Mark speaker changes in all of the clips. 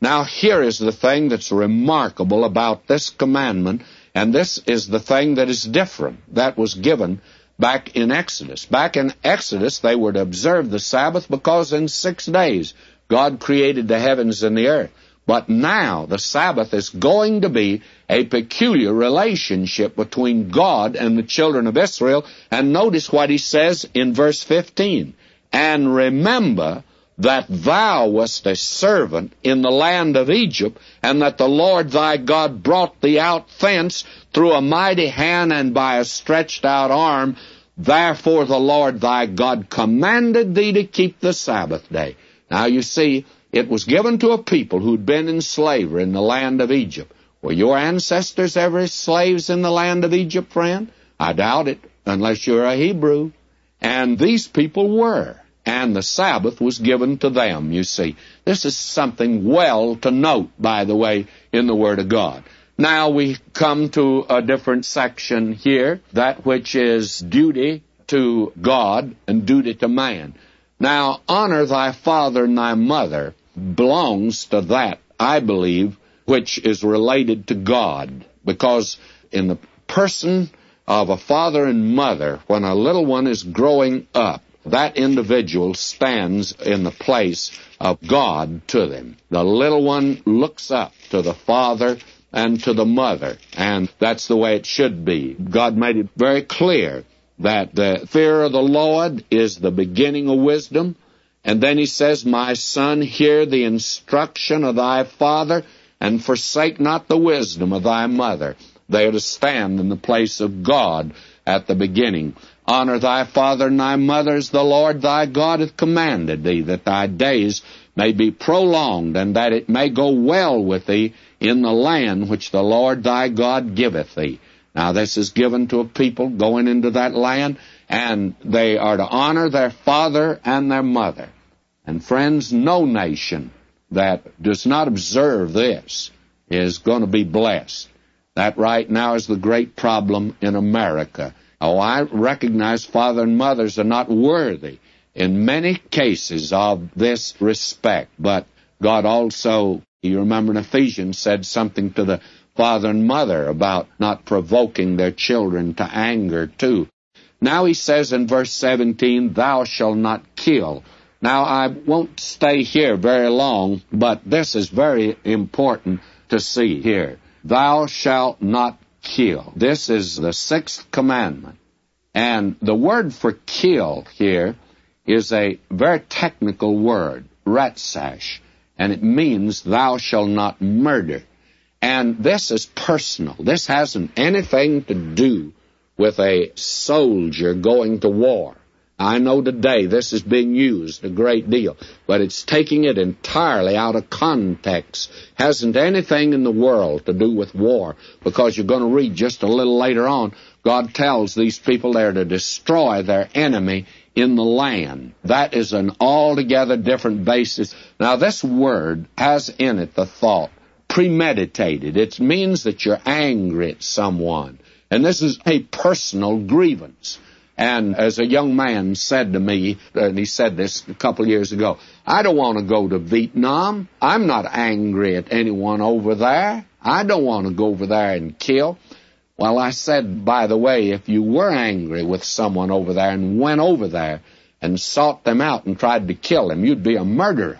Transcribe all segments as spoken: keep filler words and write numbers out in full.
Speaker 1: Now, here is the thing that's remarkable about this commandment, and this is the thing that is different, that was given back in Exodus. Back in Exodus, they were to observe the Sabbath because in six days God created the heavens and the earth. But now the Sabbath is going to be a peculiar relationship between God and the children of Israel. And notice what he says in verse fifteen. And remember that thou wast a servant in the land of Egypt, and that the Lord thy God brought thee out thence through a mighty hand and by a stretched out arm. Therefore the Lord thy God commanded thee to keep the Sabbath day. Now you see, it was given to a people who'd been in slavery in the land of Egypt. Were your ancestors ever slaves in the land of Egypt, friend? I doubt it, unless you're a Hebrew. And these people were. And the Sabbath was given to them, you see. This is something well to note, by the way, in the Word of God. Now we come to a different section here, that which is duty to God and duty to man. Now, honor thy father and thy mother belongs to that, I believe, which is related to God. Because in the person of a father and mother, when a little one is growing up, that individual stands in the place of God to them. The little one looks up to the father and to the mother, and that's the way it should be. God made it very clear that the fear of the Lord is the beginning of wisdom. And then he says, my son, hear the instruction of thy father, and forsake not the wisdom of thy mother. They are to stand in the place of God at the beginning. Honor thy father and thy mother as the Lord thy God hath commanded thee, that thy days may be prolonged, and that it may go well with thee in the land which the Lord thy God giveth thee. Now this is given to a people going into that land, and they are to honor their father and their mother. And friends, no nation that does not observe this is going to be blessed. That right now is the great problem in America. Oh, I recognize father and mothers are not worthy in many cases of this respect, but God also, you remember in Ephesians, said something to the father and mother about not provoking their children to anger too. Now he says in verse seventeen, thou shalt not kill. Now I won't stay here very long, but this is very important to see here. Thou shalt not kill. This is the sixth commandment. And the word for kill here is a very technical word, ratsash, and it means thou shalt not murder. And this is personal. This hasn't anything to do with a soldier going to war. I know today this is being used a great deal, but it's taking it entirely out of context. Hasn't anything in the world to do with war, because you're going to read just a little later on, God tells these people they're to destroy their enemy in the land. That is an altogether different basis. Now this word has in it the thought, premeditated. It means that you're angry at someone. And this is a personal grievance. And as a young man said to me, and he said this a couple of years ago, I don't want to go to Vietnam. I'm not angry at anyone over there. I don't want to go over there and kill. Well, I said, by the way, if you were angry with someone over there and went over there and sought them out and tried to kill them, you'd be a murderer.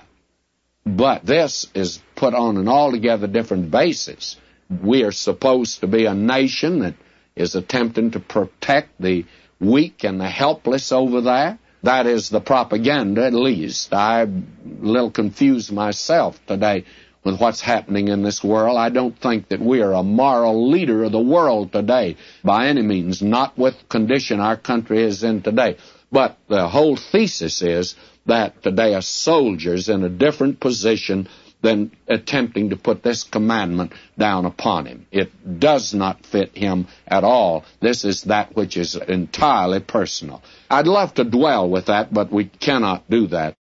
Speaker 1: But this is put on an altogether different basis. We are supposed to be a nation that is attempting to protect the weak and the helpless over there. That is the propaganda, at least. I'm a little confused myself today with what's happening in this world. I don't think that we are a moral leader of the world today, by any means, not with the condition our country is in today. But the whole thesis is that today a soldier's in a different position than attempting to put this commandment down upon him. It does not fit him at all. This is that which is entirely personal. I'd love to dwell with that, but we cannot do that.